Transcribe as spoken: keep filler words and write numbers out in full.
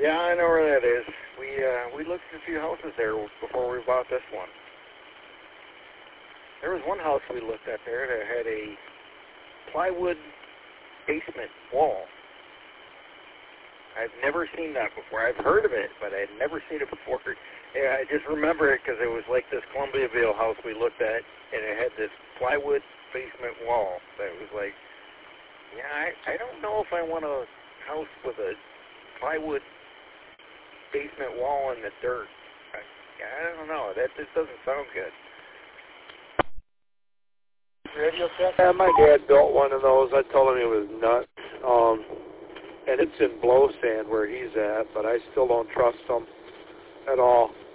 Yeah, I know where that is. We uh, we looked at a few houses there before we bought this one. There was one house we looked at there that had a plywood basement wall. I've never seen that before. I've heard of it, but I'd never seen it before. Yeah, I just remember it because it was like this Columbiaville house we looked at, and it had this plywood basement wall that was like, yeah, I, I don't know if I want a house with a plywood basement wall in the dirt. I, I don't know. That just doesn't sound good. Radio check? Yeah, my dad built one of those. I told him he was nuts. Um, and it's in blow sand where he's at, but I still don't trust him at all.